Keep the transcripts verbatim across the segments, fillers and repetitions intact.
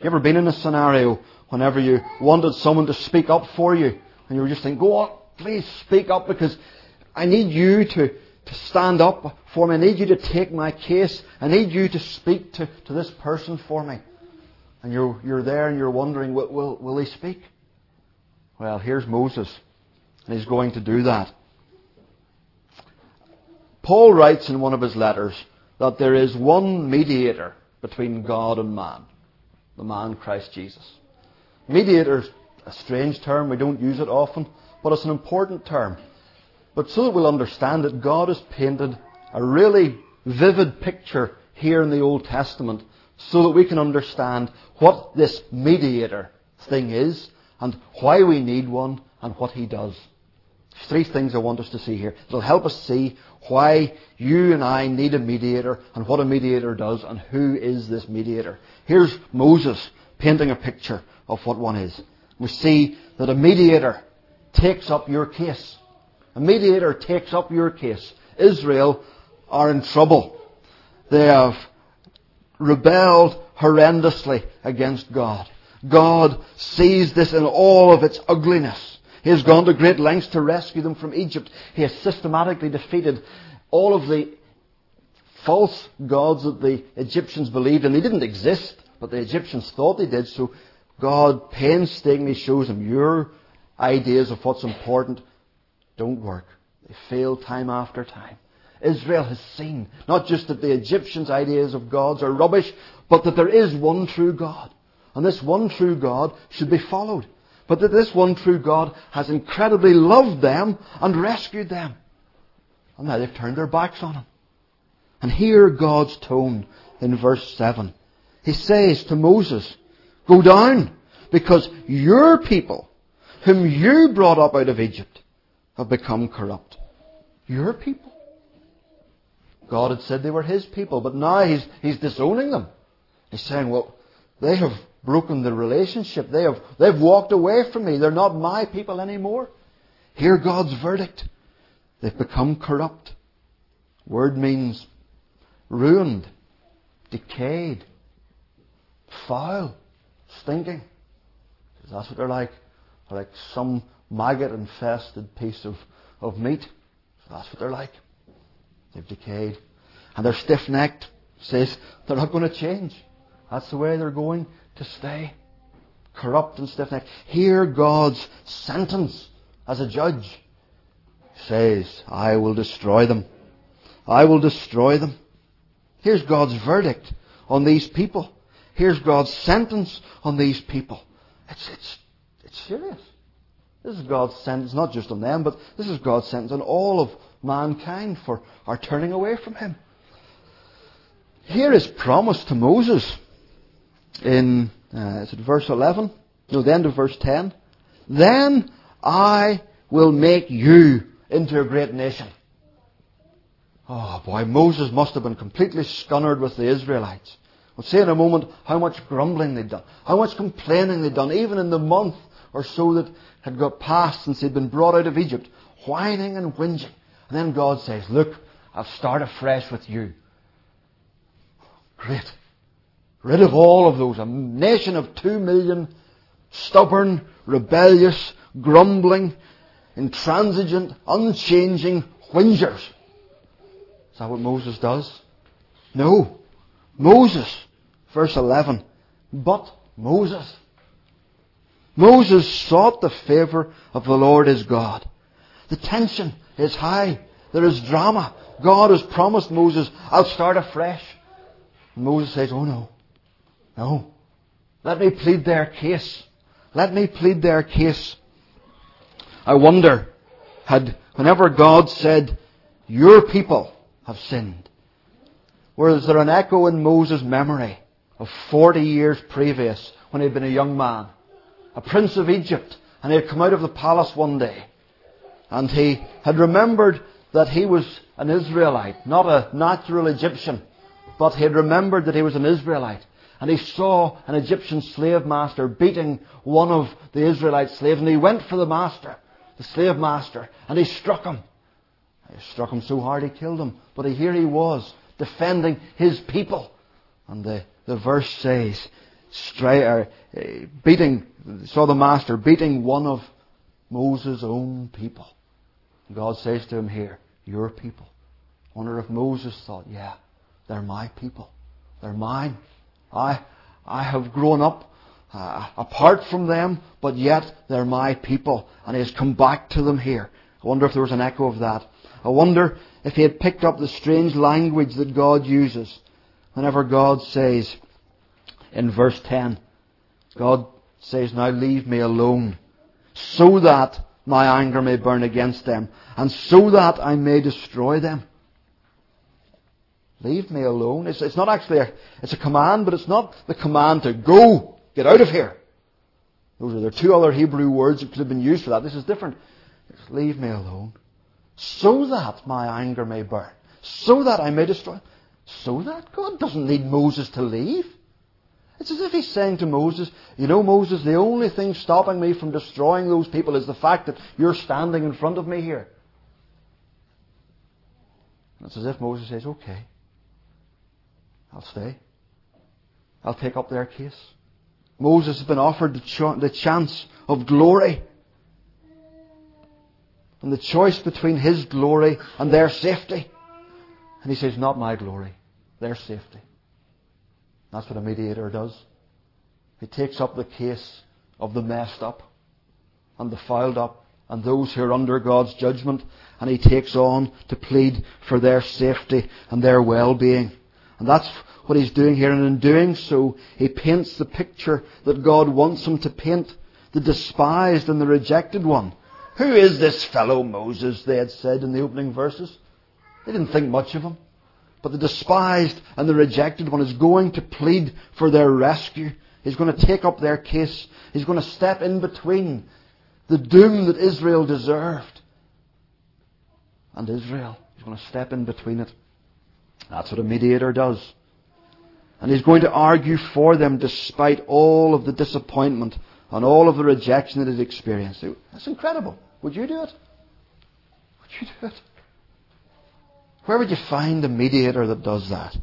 You ever been in a scenario whenever you wanted someone to speak up for you, and you were just thinking, go on, please speak up, because I need you to, to stand up for me. I need you to take my case. I need you to speak to, to this person for me. And you're, you're there and you're wondering, will, will, will he speak? Well, here's Moses, and he's going to do that. Paul writes in one of his letters that there is one mediator between God and man, the man Christ Jesus. Mediator's a strange term, we don't use it often, but it's an important term. But so that we'll understand it, God has painted a really vivid picture here in the Old Testament so that we can understand what this mediator thing is and why we need one and what he does. There's three things I want us to see here. It'll help us see why you and I need a mediator and what a mediator does and who is this mediator. Here's Moses painting a picture of what one is. We see that a mediator takes up your case. A mediator takes up your case. Israel are in trouble. They have rebelled horrendously against God. God sees this in all of its ugliness. He has gone to great lengths to rescue them from Egypt. He has systematically defeated all of the false gods that the Egyptians believed in. They didn't exist, but the Egyptians thought they did. So God painstakingly shows them your ideas of what's important don't work. They fail time after time. Israel has seen not just that the Egyptians' ideas of gods are rubbish, but that there is one true God. And this one true God should be followed. But that this one true God has incredibly loved them and rescued them. And now they've turned their backs on Him. And hear God's tone in verse seven. He says to Moses, go down, because your people, whom you brought up out of Egypt, have become corrupt. Your people? God had said they were His people, but now He's, he's disowning them. He's saying, well, they have broken the relationship. They have, they've walked away from me. They're not my people anymore. Hear God's verdict. They've become corrupt. Word means ruined, decayed, foul, stinking. That's what they're like. They're like some maggot-infested piece of, of meat. That's what they're like. They've decayed. And they're stiff-necked. Says they're not going to change. That's the way they're going to stay. Corrupt and stiff-necked. Hear God's sentence as a judge. Says, I will destroy them. I will destroy them. Here's God's verdict on these people. Here's God's sentence on these people. It's, it's, it's serious. This is God's sentence, not just on them, but this is God's sentence on all of mankind for our turning away from Him. Here is promise to Moses in, uh, is it verse eleven? No, the end of verse ten. Then I will make you into a great nation. Oh boy, Moses must have been completely scunnered with the Israelites. We'll see in a moment how much grumbling they'd done, how much complaining they'd done, even in the month or so that had got past since they'd been brought out of Egypt, whining and whinging. And then God says, look, I'll start afresh with you. Great. Rid of all of those. A nation of two million stubborn, rebellious, grumbling, intransigent, unchanging whingers. Is that what Moses does? No. Moses, verse eleven. But Moses. Moses sought the favour of the Lord his God. The tension is high. There is drama. God has promised Moses, I'll start afresh. And Moses says, oh no. No. Let me plead their case. Let me plead their case. I wonder, had whenever God said, your people have sinned, was there an echo in Moses' memory of forty years previous when he had been a young man, a prince of Egypt, and he had come out of the palace one day, and he had remembered that he was an Israelite, not a natural Egyptian, but he had remembered that he was an Israelite. And he saw an Egyptian slave master beating one of the Israelite slaves, and he went for the master, the slave master, and he struck him. He struck him so hard he killed him. But here he was, defending his people. And the, the verse says, stri- uh, uh, beating, saw the master beating one of Moses' own people. And God says to him here, your people. I wonder if Moses thought, yeah, they're my people. They're mine. I, I have grown up uh, apart from them, but yet they're my people. And he has come back to them here. I wonder if there was an echo of that. I wonder if he had picked up the strange language that God uses whenever God says in verse ten, God says, now leave me alone, so that my anger may burn against them, and so that I may destroy them. Leave me alone. It's, it's not actually a, it's a command, but it's not the command to go, get out of here. Those are there are two other Hebrew words that could have been used for that. This is different. It's leave me alone, so that my anger may burn, so that I may destroy. So that God doesn't need Moses to leave. It's as if he's saying to Moses, you know, Moses, the only thing stopping me from destroying those people is the fact that you're standing in front of me here. And it's as if Moses says, okay, I'll stay. I'll take up their case. Moses has been offered the, ch- the chance of glory. And the choice between his glory and their safety. And he says, not my glory, their safety. That's what a mediator does. He takes up the case of the messed up and the fouled up and those who are under God's judgment, and he takes on to plead for their safety and their well-being. And that's what he's doing here, and in doing so, he paints the picture that God wants him to paint, the despised and the rejected one. Who is this fellow Moses, they had said in the opening verses. They didn't think much of him. But the despised and the rejected one is going to plead for their rescue. He's going to take up their case. He's going to step in between the doom that Israel deserved and Israel. He's going to step in between it. That's what a mediator does. And he's going to argue for them despite all of the disappointment and all of the rejection that he's experienced. That's incredible. Would you do it? Would you do it? Where would you find a mediator that does that?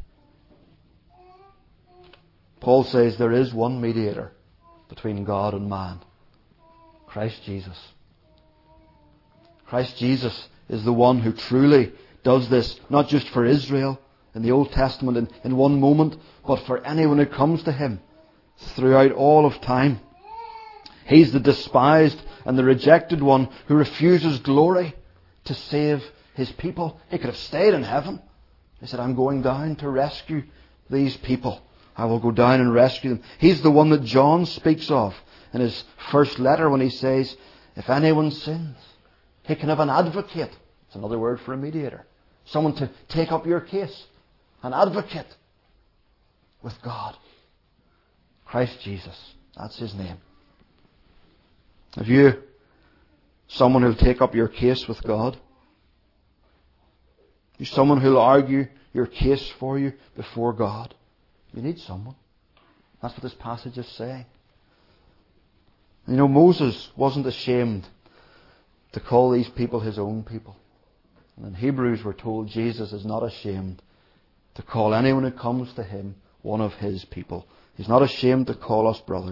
Paul says there is one mediator between God and man. Christ Jesus. Christ Jesus is the one who truly does this, not just for Israel in the Old Testament in, in one moment, but for anyone who comes to him throughout all of time. He's the despised and the rejected one who refuses glory to save his people. He could have stayed in heaven. He said, I'm going down to rescue these people. I will go down and rescue them. He's the one that John speaks of in his first letter when he says, if anyone sins, he can have an advocate. It's another word for a mediator. Someone to take up your case. An advocate with God. Christ Jesus. That's his name. Have you someone who'll take up your case with God? You someone who'll argue your case for you before God? You need someone. That's what this passage is saying. You know, Moses wasn't ashamed to call these people his own people. And in Hebrews we're told Jesus is not ashamed to call anyone who comes to him one of his people. He's not ashamed to call us brothers.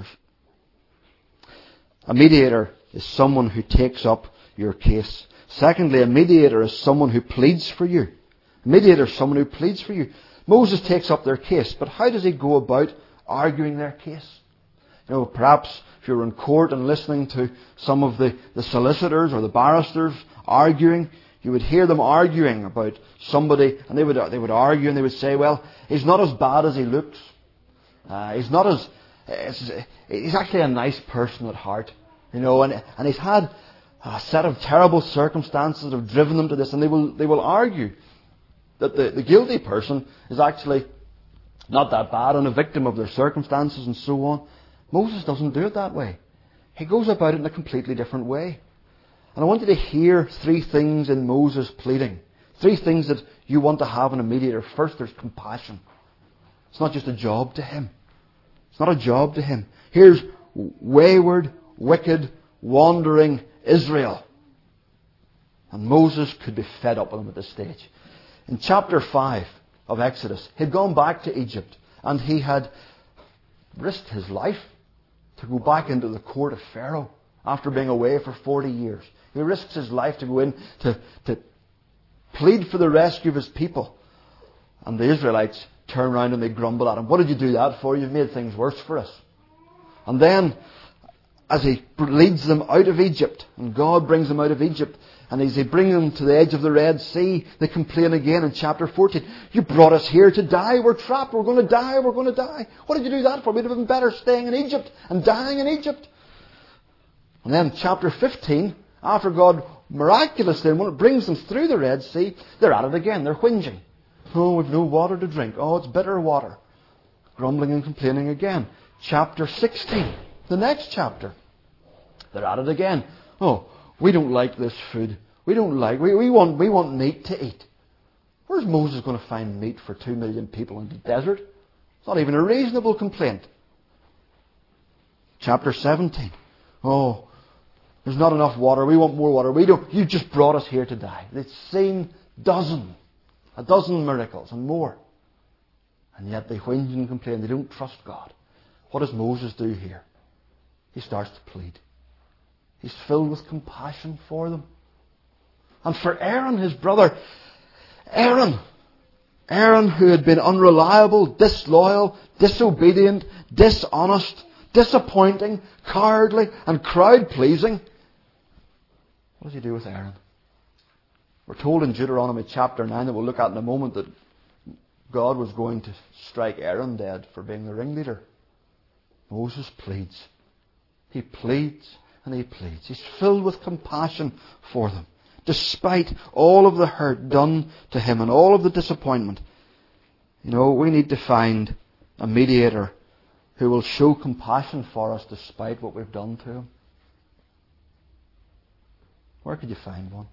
A mediator is someone who takes up your case. Secondly, a mediator is someone who pleads for you. A mediator is someone who pleads for you. Moses takes up their case, but how does he go about arguing their case? You know, perhaps if you're in court and listening to some of the, the solicitors or the barristers arguing, you would hear them arguing about somebody, and they would they would argue and they would say, well, he's not as bad as he looks. Uh, he's not as... It's, he's actually a nice person at heart. You know, and, and he's had a set of terrible circumstances that have driven them to this, and they will they will argue that the, the guilty person is actually not that bad and a victim of their circumstances and so on. Moses doesn't do it that way. He goes about it in a completely different way. And I want you to hear three things in Moses' pleading. Three things that you want to have in a mediator. First, there's compassion. It's not just a job to him. It's not a job to him. Here's wayward, wicked, wandering Israel. And Moses could be fed up with them at this stage. In chapter five of Exodus, he'd gone back to Egypt and he had risked his life to go back into the court of Pharaoh after being away for forty years. He risks his life to go in to, to plead for the rescue of his people. And the Israelites turn around and they grumble at him. What did you do that for? You've made things worse for us. And then, as he leads them out of Egypt, and God brings them out of Egypt, and as he brings them to the edge of the Red Sea, they complain again in chapter fourteen. You brought us here to die. We're trapped. We're going to die. We're going to die. What did you do that for? We'd have been better staying in Egypt and dying in Egypt. And then chapter fifteen, after God miraculously, when it brings them through the Red Sea, they're at it again. They're whinging. Oh, we've no water to drink. Oh, it's bitter water. Grumbling and complaining again. Chapter sixteen, the next chapter. They're at it again. Oh, we don't like this food. We don't like, we, we want, we want meat to eat. Where's Moses going to find meat for two million people in the desert? It's not even a reasonable complaint. Chapter seventeen. Oh, there's not enough water. We want more water. We don't, you just brought us here to die. They've seen dozen, a dozen miracles and more. And yet they whinge and complain. They don't trust God. What does Moses do here? He starts to plead. He's filled with compassion for them. And for Aaron, his brother, Aaron, Aaron who had been unreliable, disloyal, disobedient, dishonest, disappointing, cowardly, and crowd-pleasing. What does he do with Aaron? We're told in Deuteronomy chapter nine that we'll look at in a moment that God was going to strike Aaron dead for being the ringleader. Moses pleads. He pleads and he pleads. He's filled with compassion for them. Despite all of the hurt done to him and all of the disappointment. You know, we need to find a mediator who will show compassion for us despite what we've done to him. Where could you find one?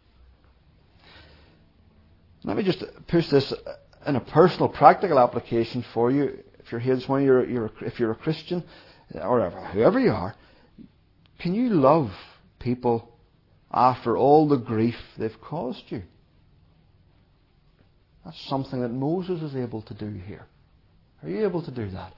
Let me just push this in a personal, practical application for you. If you're here this morning, you're, you're, if you're a Christian, or whoever you are, can you love people after all the grief they've caused you? That's something that Moses is able to do here. Are you able to do that?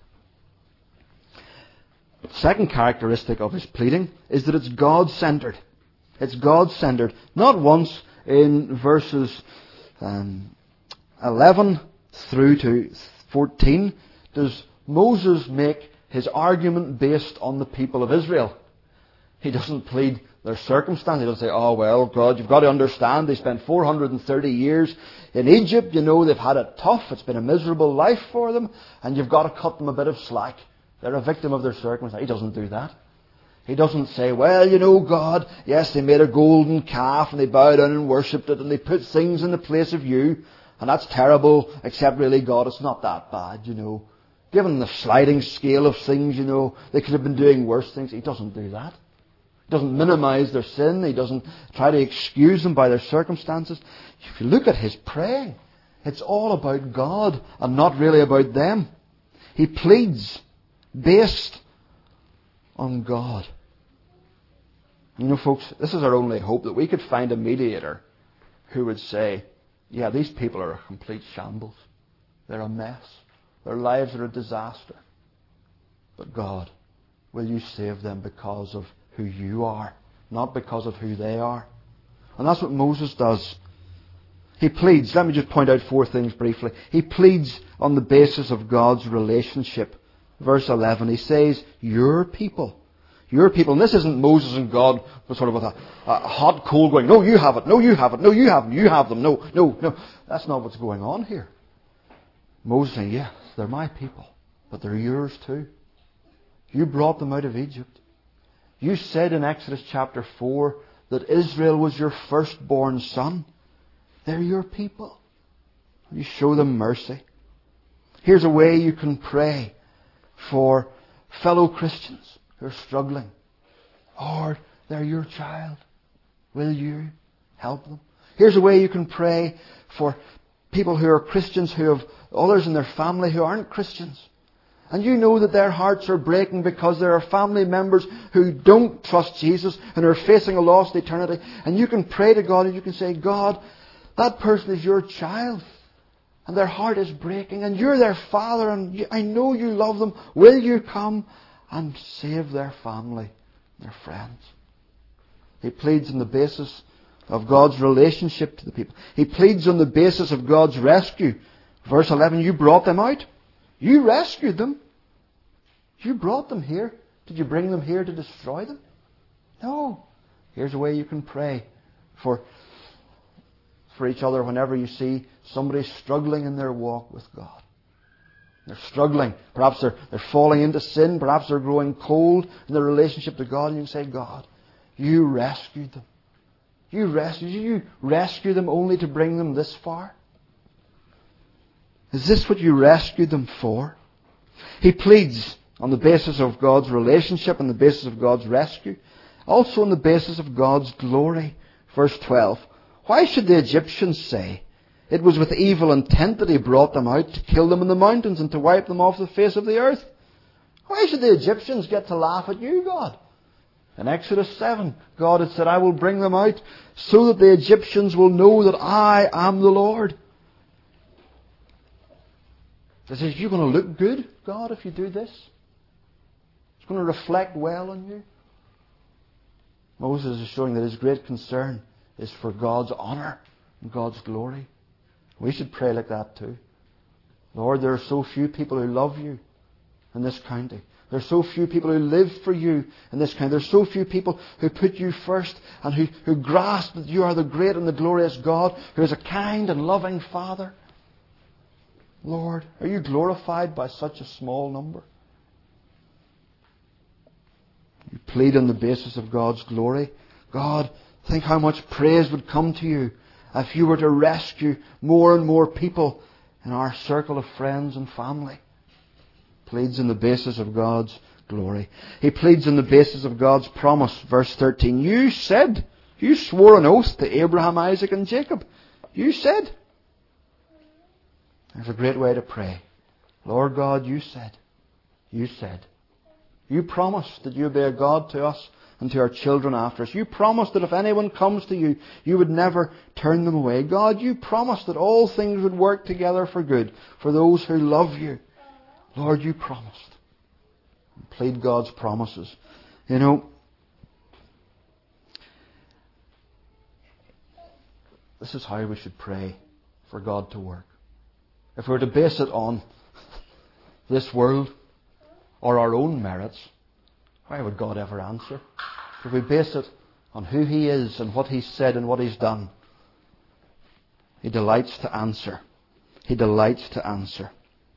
The second characteristic of his pleading is that it's God-centered. It's God-centered. Not once in verses um, eleven through to fourteen does Moses make his argument based on the people of Israel. He doesn't plead their circumstance. He doesn't say, oh, well, God, you've got to understand, they spent four hundred thirty years in Egypt. You know, they've had it tough. It's been a miserable life for them. And you've got to cut them a bit of slack. They're a victim of their circumstance. He doesn't do that. He doesn't say, well, you know, God, yes, they made a golden calf and they bowed down and worshipped it and they put things in the place of you. And that's terrible, except really, God, it's not that bad, you know. Given the sliding scale of things, you know, they could have been doing worse things. He doesn't do that. He doesn't minimize their sin. He doesn't try to excuse them by their circumstances. If you look at his praying, it's all about God and not really about them. He pleads based on God. You know, folks, this is our only hope, that we could find a mediator who would say, yeah, these people are a complete shambles. They're a mess. Their lives are a disaster. But God, will you save them because of who you are, not because of who they are? And that's what Moses does. He pleads. Let me just point out four things briefly. He pleads on the basis of God's relationship. Verse eleven, he says, your people. Your people. And this isn't Moses and God with sort of with a, a hot coal going, no, you have it, no, you have it, no, you have them, you have them, no, no, no. That's not what's going on here. Moses saying, yes, they're my people, but they're yours too. You brought them out of Egypt. You said in Exodus chapter four that Israel was your firstborn son. They're your people. You show them mercy. Here's a way you can pray for fellow Christians who are struggling. Lord, they're your child. Will you help them? Here's a way you can pray for people who are Christians who have others in their family who aren't Christians. And you know that their hearts are breaking because there are family members who don't trust Jesus and are facing a lost eternity. And you can pray to God and you can say, God, that person is your child. and their heart is breaking, and you're their Father, and you, I know you love them. Will you come and save their family, their friends? He pleads on the basis of God's relationship to the people. He pleads on the basis of God's rescue. Verse eleven, you brought them out. You rescued them. You brought them here. Did you bring them here to destroy them? No. Here's a way you can pray for, for each other whenever you see somebody struggling in their walk with God. They're struggling. Perhaps they're, they're falling into sin. Perhaps they're growing cold in their relationship to God. And you can say, God, you rescued them. You rescued, did you rescue them only to bring them this far? Is this what you rescued them for? He pleads on the basis of God's relationship, on the basis of God's rescue, also on the basis of God's glory. Verse twelve. Why should the Egyptians say, it was with evil intent that he brought them out to kill them in the mountains and to wipe them off the face of the earth? Why should the Egyptians get to laugh at you, God? In Exodus seven, God had said, I will bring them out so that the Egyptians will know that I am the Lord. He says, you're going to look good, God, if you do this. It's going to reflect well on you. Moses is showing that his great concern is for God's honour and God's glory. We should pray like that too. Lord, there are so few people who love you in this county. There are so few people who live for you in this county. There are so few people who put you first and who, who grasp that you are the great and the glorious God who is a kind and loving Father. Lord, are you glorified by such a small number? You plead on the basis of God's glory. God, think how much praise would come to you if you were to rescue more and more people in our circle of friends and family. Pleads on the basis of God's glory. He pleads on the basis of God's promise. Verse thirteen. You said, you swore an oath to Abraham, Isaac and Jacob. You said. There's a great way to pray. Lord God, you said. You said. You promised that you would be a God to us and to our children after us. You promised that if anyone comes to you, you would never turn them away. God, you promised that all things would work together for good for those who love you. Lord, you promised. Plead God's promises. You know, this is how we should pray for God to work. If we were to base it on this world or our own merits, why would God ever answer? If we base it on who He is and what He's said and what He's done, He delights to answer. He delights to answer.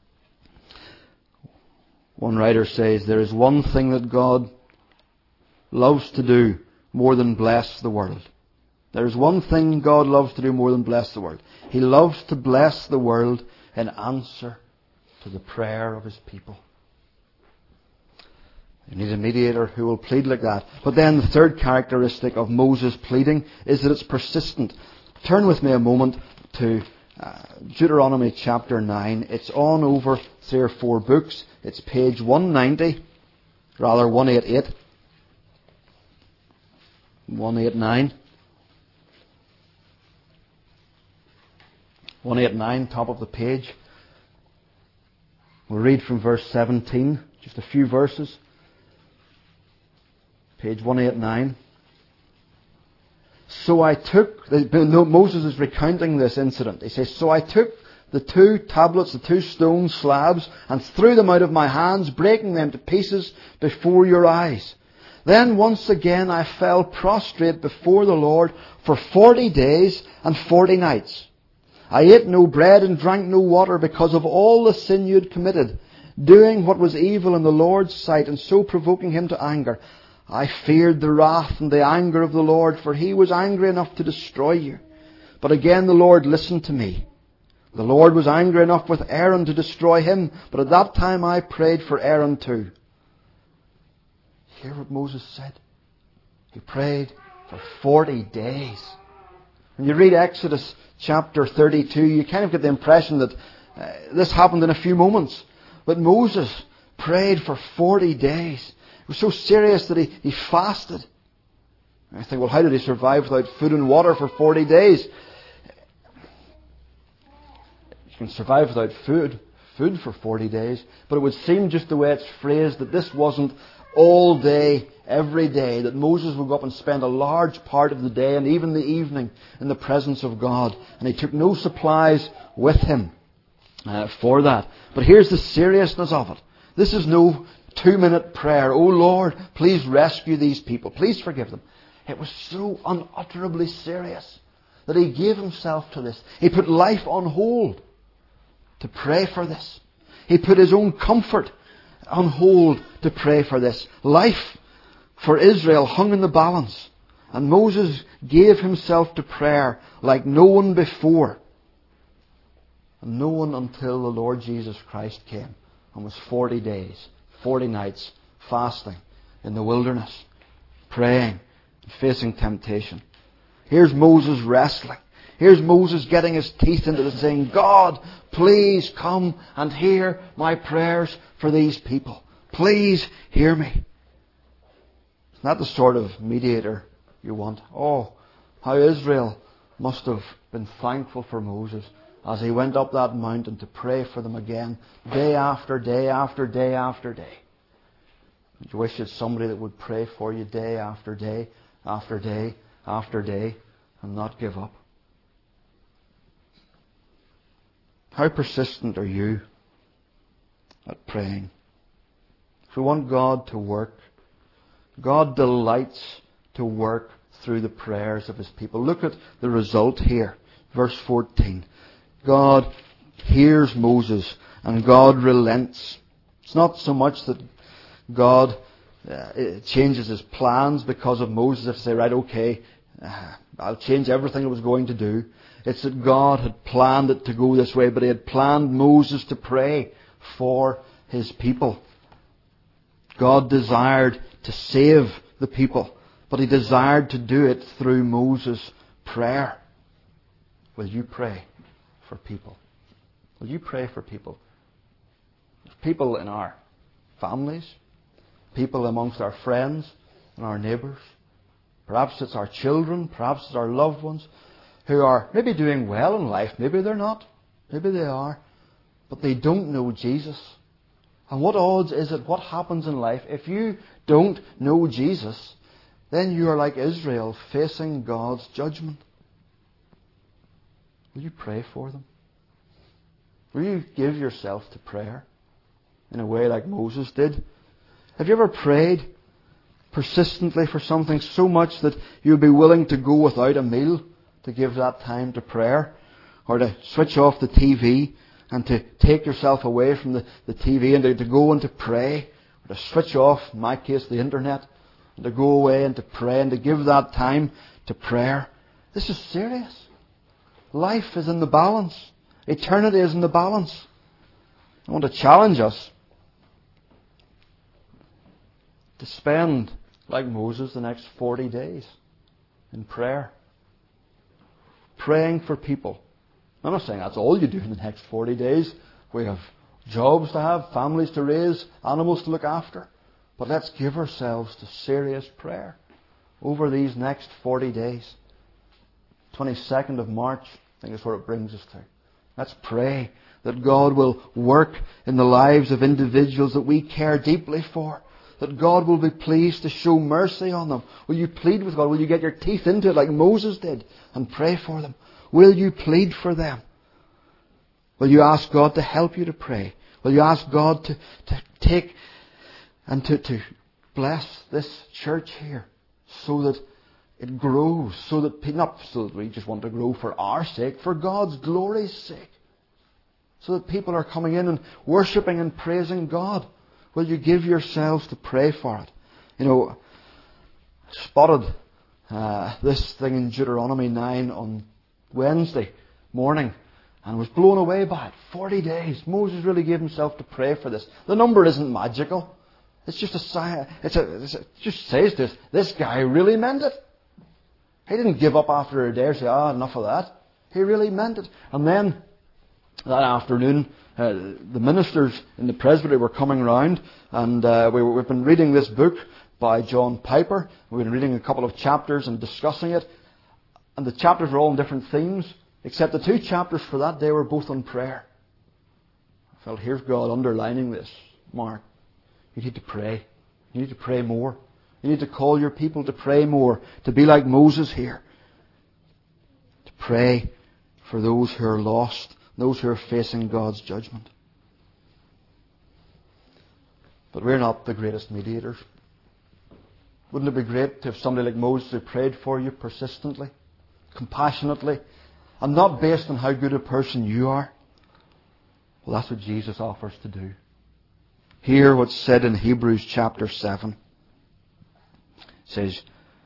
One writer says, there is one thing that God loves to do more than bless the world. There is one thing God loves to do more than bless the world. He loves to bless the world in answer to the prayer of His people. You need a mediator who will plead like that. But then the third characteristic of Moses' pleading is that it's persistent. Turn with me a moment to uh, Deuteronomy chapter nine. It's on over three or four books. It's page one ninety, rather one eighty-eight. one eighty-nine. one eighty-nine, top of the page. We'll read from verse seventeen, just a few verses. Page one eighty-nine. So I took, Moses is recounting this incident. He says, so I took the two tablets, the two stone slabs, and threw them out of my hands, breaking them to pieces before your eyes. Then once again I fell prostrate before the Lord for forty days and forty nights. I ate no bread and drank no water because of all the sin you had committed, doing what was evil in the Lord's sight and so provoking Him to anger. I feared the wrath and the anger of the Lord, for He was angry enough to destroy you. But again the Lord listened to me. The Lord was angry enough with Aaron to destroy him, but at that time I prayed for Aaron too. Hear what Moses said? He prayed for forty days. When you read Exodus chapter thirty-two, you kind of get the impression that uh, this happened in a few moments. But Moses prayed for forty days. It was so serious that he, he fasted. And I think, well, how did he survive without food and water for forty days? can survive without food, food for forty days. But it would seem, just the way it's phrased, that this wasn't all day, every day, that Moses would go up and spend a large part of the day and even the evening in the presence of God. And he took no supplies with him uh, for that. But here's the seriousness of it. This is no two-minute prayer. Oh Lord, please rescue these people. Please forgive them. It was so unutterably serious that he gave himself to this. He put life on hold to pray for this. He put his own comfort on hold to pray for this. Life for Israel hung in the balance. And Moses gave himself to prayer like no one before. And no one until the Lord Jesus Christ came and was forty days, forty nights fasting in the wilderness, praying and facing temptation. Here's Moses wrestling. Here's Moses getting his teeth into this, saying, God, please come and hear my prayers for these people. Please hear me. It's not the sort of mediator you want. Oh, how Israel must have been thankful for Moses as he went up that mountain to pray for them again, day after day after day after day. You wish you had somebody that would pray for you day after day after day after day and not give up. How persistent are you at praying? If we want God to work, God delights to work through the prayers of His people. Look at the result here. Verse fourteen. God hears Moses and God relents. It's not so much that God uh, changes His plans because of Moses. If say, right, okay, uh, I'll change everything I was going to do. It's that God had planned it to go this way, but He had planned Moses to pray for His people. God desired to save the people, but He desired to do it through Moses' prayer. Will you pray for people? Will you pray for people? People in our families, people amongst our friends and our neighbours. Perhaps it's our children, perhaps it's our loved ones who are maybe doing well in life. Maybe they're not. Maybe they are. But they don't know Jesus. And what odds is it? What happens in life? If you don't know Jesus, then you are like Israel facing God's judgment. Will you pray for them? Will you give yourself to prayer in a way like Moses did? Have you ever prayed persistently for something so much that you'd be willing to go without a meal to give that time to prayer? Or to switch off the T V and to take yourself away from the, the T V and to, to go and to pray? Or to switch off, in my case, the internet, and to go away and to pray and to give that time to prayer? This is serious. Life is in the balance. Eternity is in the balance. I want to challenge us to spend, like Moses, the next forty days in prayer. Praying for people. I'm not saying that's all you do in the next forty days. We have jobs to have, families to raise, animals to look after. But let's give ourselves to serious prayer over these next forty days. twenty-second of March, I think is where it brings us to. Let's pray that God will work in the lives of individuals that we care deeply for. That God will be pleased to show mercy on them. Will you plead with God? Will you get your teeth into it like Moses did and pray for them? Will you plead for them? Will you ask God to help you to pray? Will you ask God to, to take and to, to bless this church here so that it grows, so that, not so that we just want to grow for our sake, for God's glory's sake. So that people are coming in and worshipping and praising God. Will you give yourselves to pray for it? You know, I spotted uh, this thing in Deuteronomy nine on Wednesday morning and was blown away by it. Forty days. Moses really gave himself to pray for this. The number isn't magical. It's just a sign. It's a, it's a, it just says this. This guy really meant it. He didn't give up after a day or say, ah, enough of that. He really meant it. And then that afternoon, uh, the ministers in the presbytery were coming round, and uh, we were, we've been reading this book by John Piper. We've been reading a couple of chapters and discussing it. And the chapters were all on different themes, except the two chapters for that day were both on prayer. I felt, here's God underlining this. Mark, you need to pray. You need to pray more. You need to call your people to pray more, to be like Moses here. To pray for those who are lost, those who are facing God's judgment. But we're not the greatest mediators. Wouldn't it be great to have somebody like Moses who prayed for you persistently, compassionately, and not based on how good a person you are? Well, that's what Jesus offers to do. Hear what's said in Hebrews chapter seven. It says,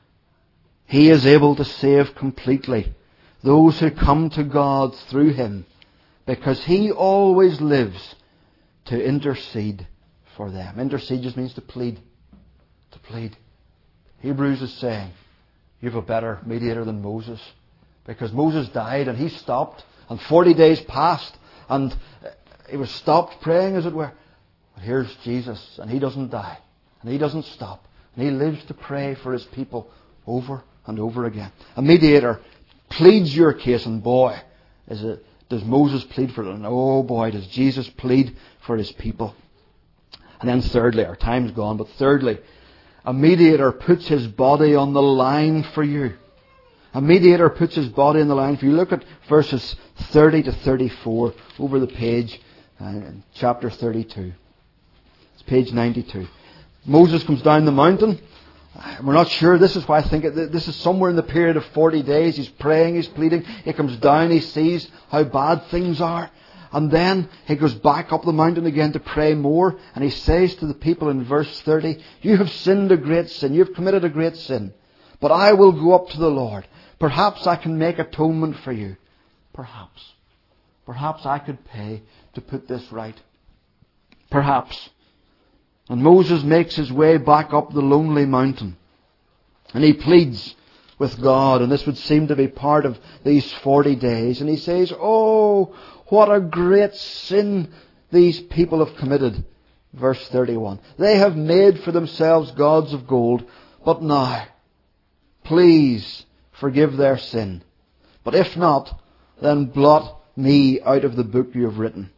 He is able to save completely those who come to God through Him, because He always lives to intercede for them. Intercede just means to plead. To plead. Hebrews is saying, you have a better mediator than Moses. Because Moses died and he stopped, and forty days passed, and he was stopped praying, as it were. But here's Jesus, and He doesn't die, and He doesn't stop, and He lives to pray for His people over and over again. A mediator pleads your case, and boy, is it, does Moses plead for them. And oh boy, does Jesus plead for His people. And then thirdly, our time's gone, but thirdly, a mediator puts his body on the line for you. A mediator puts his body on the line for you. Look at verses thirty to thirty-four over the page, uh, chapter thirty-two. It's page ninety-two. Moses comes down the mountain. We're not sure. This is why I think it, this is somewhere in the period of forty days. He's praying, he's pleading. He comes down, he sees how bad things are. And then he goes back up the mountain again to pray more. And he says to the people in verse thirty, You have sinned a great sin. You have committed a great sin. But I will go up to the Lord. Perhaps I can make atonement for you. Perhaps. Perhaps I could pay to put this right. Perhaps. And Moses makes his way back up the lonely mountain. And he pleads with God. And this would seem to be part of these forty days. And he says, Oh, what a great sin these people have committed. Verse thirty-one. They have made for themselves gods of gold. But now, please forgive their sin. But if not, then blot me out of the book you have written.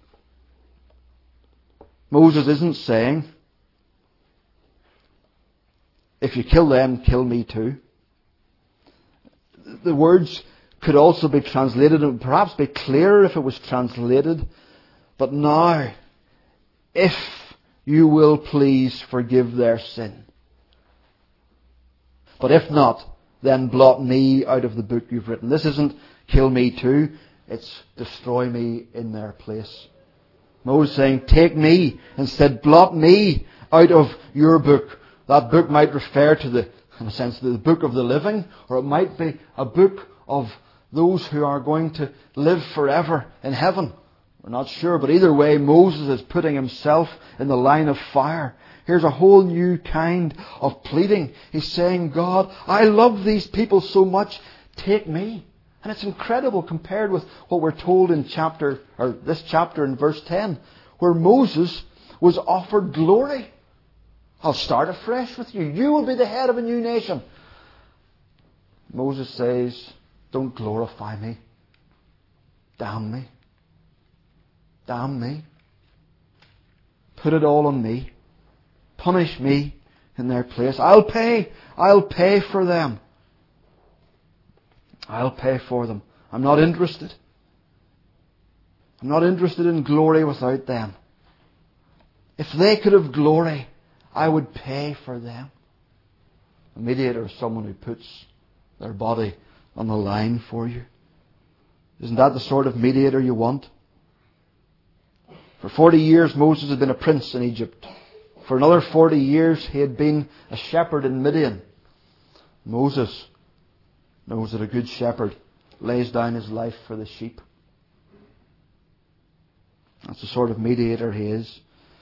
Moses isn't saying, if you kill them, kill me too. The words could also be translated, and perhaps be clearer if it was translated. But now, if you will please forgive their sin. But if not, then blot me out of the book you've written. This isn't kill me too, it's destroy me in their place. Moses saying, take me, instead blot me out of your book. That book might refer to the, in a sense, the book of the living, or it might be a book of those who are going to live forever in heaven. We're not sure, but either way, Moses is putting himself in the line of fire. Here's a whole new kind of pleading. He's saying, God, I love these people so much, take me. And it's incredible compared with what we're told in chapter, or this chapter in verse ten, where Moses was offered glory. I'll start afresh with you. You will be the head of a new nation. Moses says, don't glorify me. Damn me. Damn me. Put it all on me. Punish me in their place. I'll pay. I'll pay for them. I'll pay for them. I'm not interested. I'm not interested in glory without them. If they could have glory, I would pay for them. A mediator is someone who puts their body on the line for you. Isn't that the sort of mediator you want? For forty years Moses had been a prince in Egypt. For another forty years he had been a shepherd in Midian. Moses knows that a good shepherd lays down his life for the sheep. That's the sort of mediator he is.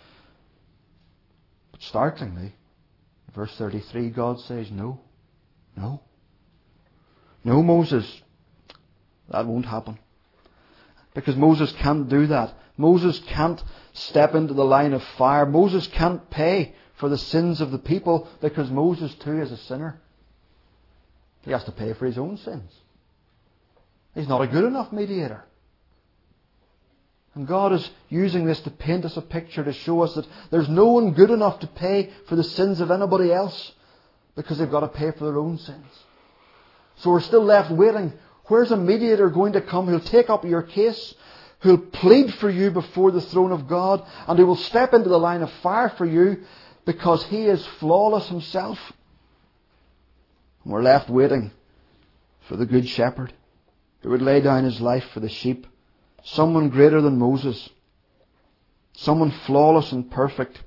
But startlingly, verse thirty-three, God says, no, no. No, Moses, that won't happen. Because Moses can't do that. Moses can't step into the line of fire. Moses can't pay for the sins of the people because Moses too is a sinner. He has to pay for his own sins. He's not a good enough mediator. And God is using this to paint us a picture to show us that there's no one good enough to pay for the sins of anybody else, because they've got to pay for their own sins. So we're still left waiting. Where's a mediator going to come who'll take up your case, who'll plead for you before the throne of God, and who will step into the line of fire for you because He is flawless Himself? And we're left waiting for the Good Shepherd who would lay down His life for the sheep. Someone greater than Moses. Someone flawless and perfect.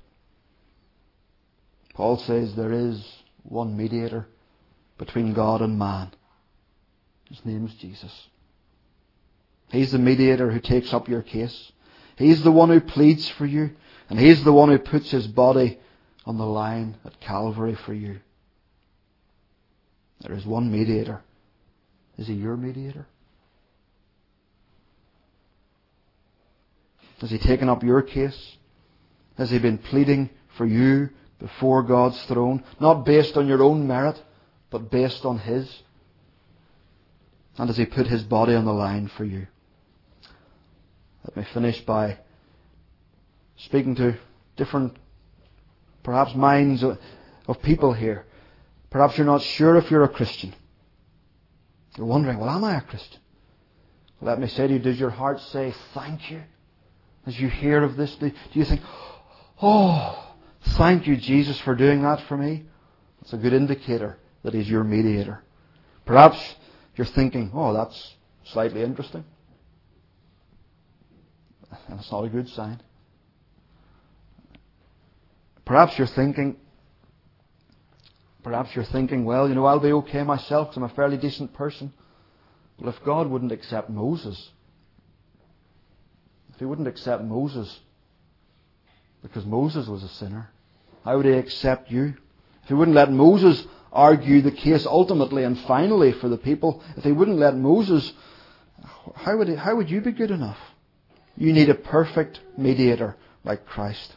Paul says there is one mediator between God and man. His name is Jesus. He's the mediator who takes up your case. He's the one who pleads for you. And He's the one who puts His body on the line at Calvary for you. There is one mediator. Is He your mediator? Has He taken up your case? Has He been pleading for you before God's throne? Not based on your own merit, but based on His. And has He put His body on the line for you? Let me finish by speaking to different, perhaps minds of, of people here. Perhaps you're not sure if you're a Christian. You're wondering, well, am I a Christian? Let me say to you, does your heart say thank you? As you hear of this, do you think, oh, thank you, Jesus, for doing that for me? It's a good indicator that He's your mediator. Perhaps you're thinking, oh, that's slightly interesting. And it's not a good sign. Perhaps you're thinking, perhaps you're thinking, well, you know, I'll be okay myself because I'm a fairly decent person. Well, if God wouldn't accept Moses, if He wouldn't accept Moses because Moses was a sinner, how would He accept you? If He wouldn't let Moses argue the case ultimately and finally for the people, if He wouldn't let Moses, how would, he, how would you be good enough? You need a perfect mediator like Christ.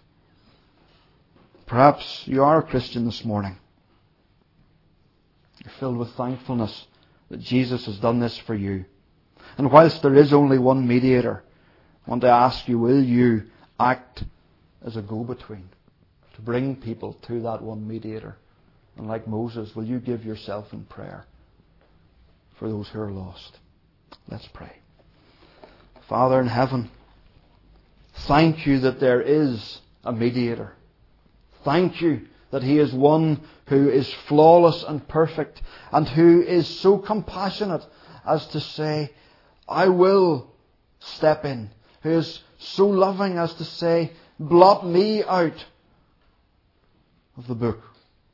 Perhaps you are a Christian this morning. You're filled with thankfulness that Jesus has done this for you. And whilst there is only one mediator, I want to ask you, will you act as a go-between to bring people to that one mediator? And like Moses, will you give yourself in prayer for those who are lost? Let's pray. Father in heaven, thank you that there is a mediator. Thank you that He is one who is flawless and perfect and who is so compassionate as to say, I will step in. Who is so loving as to say, blot me out of the book,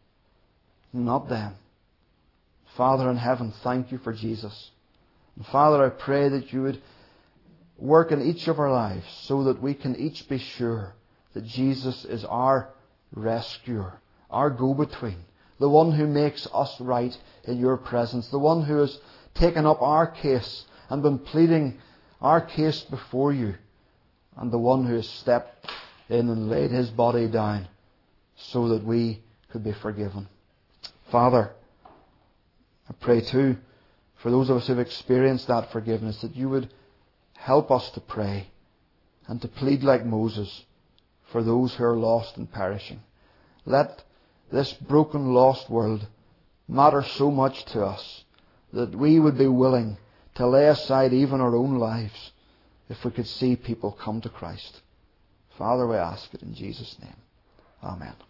not them. Father in heaven, thank you for Jesus. And Father, I pray that you would work in each of our lives so that we can each be sure that Jesus is our rescuer, our go-between, the one who makes us right in your presence, the one who has taken up our case and been pleading our case before you, and the one who has stepped in and laid His body down so that we could be forgiven. Father, I pray too for those of us who have experienced that forgiveness, that you would help us to pray and to plead like Moses for those who are lost and perishing. Let this broken, lost world matter so much to us that we would be willing to lay aside even our own lives if we could see people come to Christ. Father, we ask it in Jesus' name. Amen.